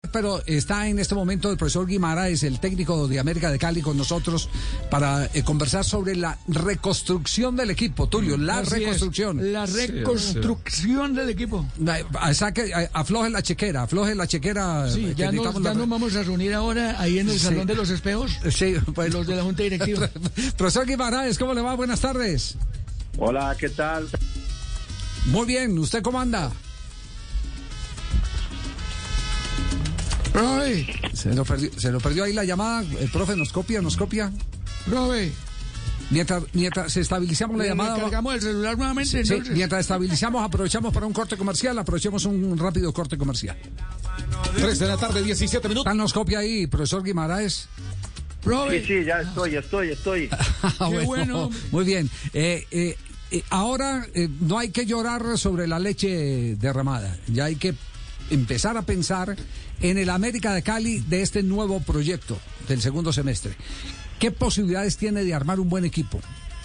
Pero está en este momento el profesor Guimaraes, el técnico de América de Cali, con nosotros para conversar sobre la reconstrucción del equipo. Tulio, la reconstrucción. La reconstrucción del equipo. Afloje la chequera. Sí, ya nos vamos a reunir ahora ahí en el Salón de los Espejos. Sí, pues, los de la Junta Directiva. Profesor Guimaraes, ¿cómo le va? Buenas tardes. Hola, ¿qué tal? Muy bien, ¿usted cómo anda? Profe. Se lo perdió ahí la llamada. El profe nos copia. Profe. Mientras estabilizamos la llamada. Cargamos el celular nuevamente. Sí, mientras estabilizamos, aprovechamos para un corte comercial. Aprovechemos un rápido corte comercial. 3 de la tarde, 17 minutos. Nos copia ahí, profesor Guimaraes. Profe. Sí, ya estoy. Qué bueno. Muy bien. Ahora no hay que llorar sobre la leche derramada. Ya hay que empezar a pensar en el América de Cali de este nuevo proyecto del segundo semestre. ¿Qué posibilidades tiene de armar un buen equipo?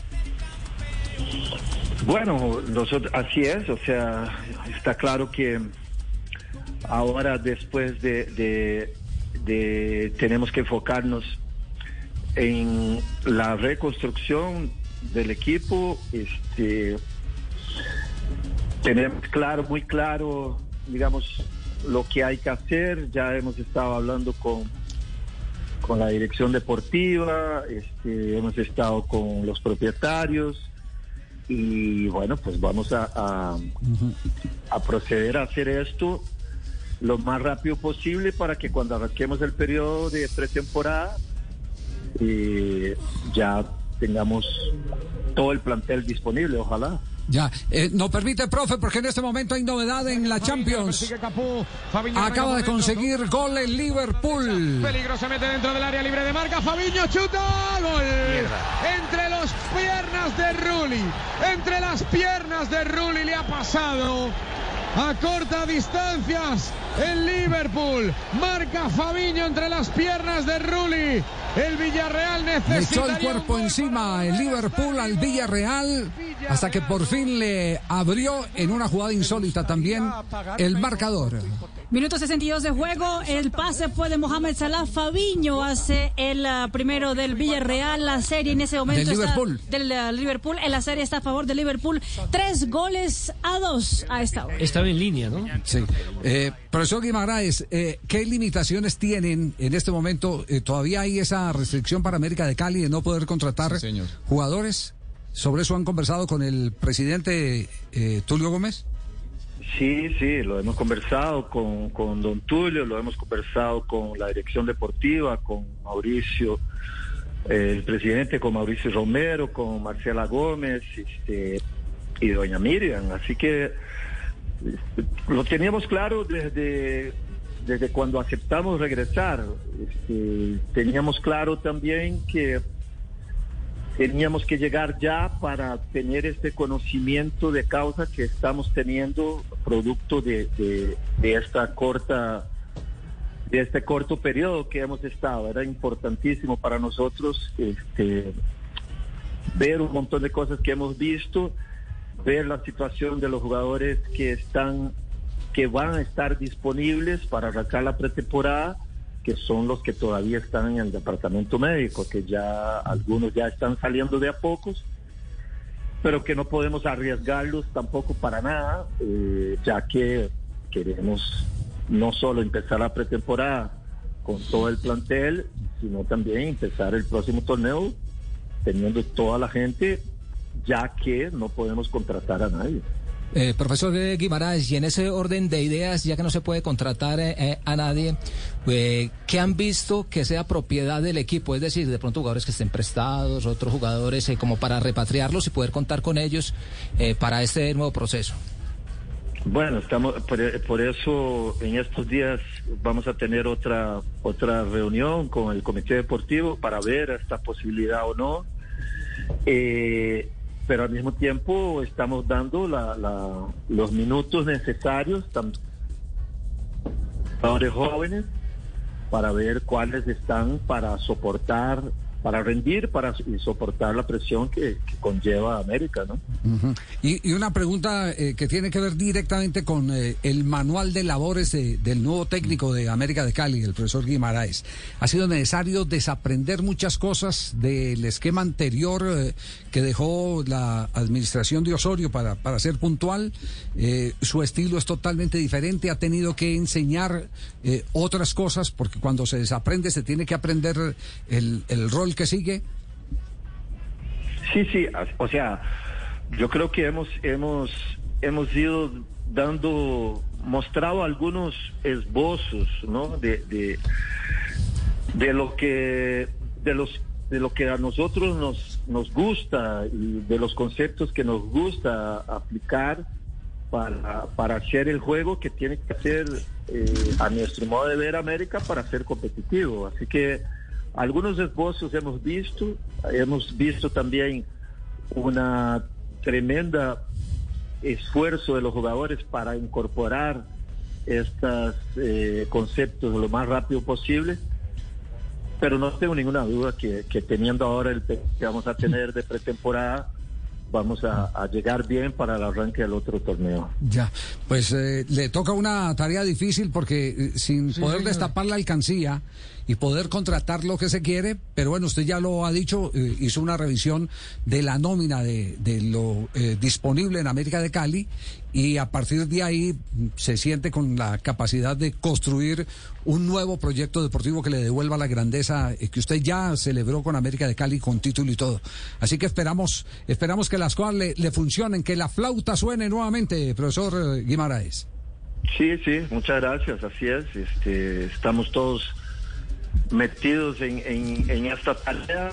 Bueno, nosotros, así es, o sea, está claro que ahora después de tenemos que enfocarnos en la reconstrucción del equipo. Tenemos muy claro, digamos, lo que hay que hacer. Ya hemos estado hablando con la dirección deportiva, hemos estado con los propietarios y bueno, pues vamos a proceder a hacer esto lo más rápido posible para que cuando arranquemos el periodo de pretemporada ya tengamos todo el plantel disponible, ojalá. Ya, nos permite, profe, porque en este momento hay novedad en la Champions. Acaba de conseguir gol el Liverpool. Peligro, se mete dentro del área libre de marca. Fabinho chuta, gol. Entre las piernas de Rulli le ha pasado a corta distancias el Liverpool. Marca Fabinho entre las piernas de Rulli. El Villarreal necesita. Le echó el cuerpo encima el Liverpool al Villarreal hasta que por fin le abrió en una jugada insólita también el marcador. Minuto 62 de juego, el pase fue de Mohamed Salah. Fabinho hace el primero del Villarreal. La serie en ese momento del Liverpool. Del Liverpool. En la serie está a favor del Liverpool. 3-2 a esta hora. Estaba en línea, ¿no? Sí. Profesor Guimaraes, ¿qué limitaciones tienen en este momento? ¿Todavía hay esa restricción para América de Cali de no poder contratar jugadores? ¿Sobre eso han conversado con el presidente Tulio Gómez? Sí, lo hemos conversado con don Tulio, lo hemos conversado con la dirección deportiva, con Mauricio, el presidente, con Mauricio Romero, con Marcela Gómez y doña Miriam. Así que lo teníamos claro desde cuando aceptamos regresar. Teníamos claro también que teníamos que llegar ya para tener este conocimiento de causa que estamos teniendo producto de este corto periodo que hemos estado. Era importantísimo para nosotros ver un montón de cosas que hemos visto, ver la situación de los jugadores que van a estar disponibles para arrancar la pretemporada, que son los que todavía están en el departamento médico, que ya algunos ya están saliendo de a pocos, pero que no podemos arriesgarlos tampoco para nada, ya que queremos no solo empezar la pretemporada con todo el plantel, sino también empezar el próximo torneo teniendo toda la gente, ya que no podemos contratar a nadie. Profesor Guimaraes, y en ese orden de ideas, ya que no se puede contratar a nadie, ¿qué han visto que sea propiedad del equipo? Es decir, de pronto jugadores que estén prestados, otros jugadores como para repatriarlos y poder contar con ellos para este nuevo proceso. Bueno, estamos por eso en estos días vamos a tener otra reunión con el comité deportivo para ver esta posibilidad o no. Pero al mismo tiempo estamos dando los minutos necesarios a los jóvenes para ver cuáles están para soportar rendir, y soportar la presión que conlleva América, ¿no? Uh-huh. Y una pregunta que tiene que ver directamente con el manual de labores del nuevo técnico de América de Cali, el profesor Guimaraes. ¿Ha sido necesario desaprender muchas cosas del esquema anterior que dejó la administración de Osorio para ser puntual? Su estilo es totalmente diferente, ha tenido que enseñar otras cosas, porque cuando se desaprende se tiene que aprender el rol que sigue. Sí, o sea, yo creo que hemos ido mostrado algunos esbozos, ¿no? de lo que a nosotros nos gusta y de los conceptos que nos gusta aplicar para hacer el juego que tiene que hacer, a nuestro modo de ver, América, para ser competitivo. Así que algunos esbozos hemos visto también una tremenda esfuerzo de los jugadores para incorporar estos conceptos lo más rápido posible, pero no tengo ninguna duda que teniendo ahora el que vamos a tener de pretemporada, vamos a llegar bien para el arranque del otro torneo. Ya, pues le toca una tarea difícil porque sin poder destapar la alcancía y poder contratar lo que se quiere, pero bueno, usted ya lo ha dicho, hizo una revisión de la nómina de lo disponible en América de Cali, y a partir de ahí se siente con la capacidad de construir un nuevo proyecto deportivo que le devuelva la grandeza que usted ya celebró con América de Cali, con título y todo. Así que esperamos que las cosas le funcionen, que la flauta suene nuevamente, profesor Guimaraes. Sí, muchas gracias, así es. Estamos todos metidos en esta tarea,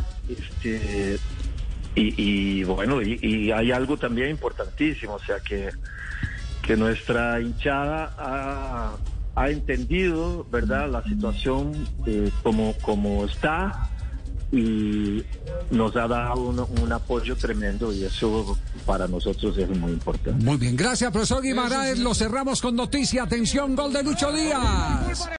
y bueno, y hay algo también importantísimo, o sea que nuestra hinchada ha entendido, ¿verdad?, la situación como está, y nos ha dado un apoyo tremendo, y eso para nosotros es muy importante. Muy bien, gracias, profesor Guimaraes. Lo cerramos con noticia. Atención, gol de Lucho Díaz.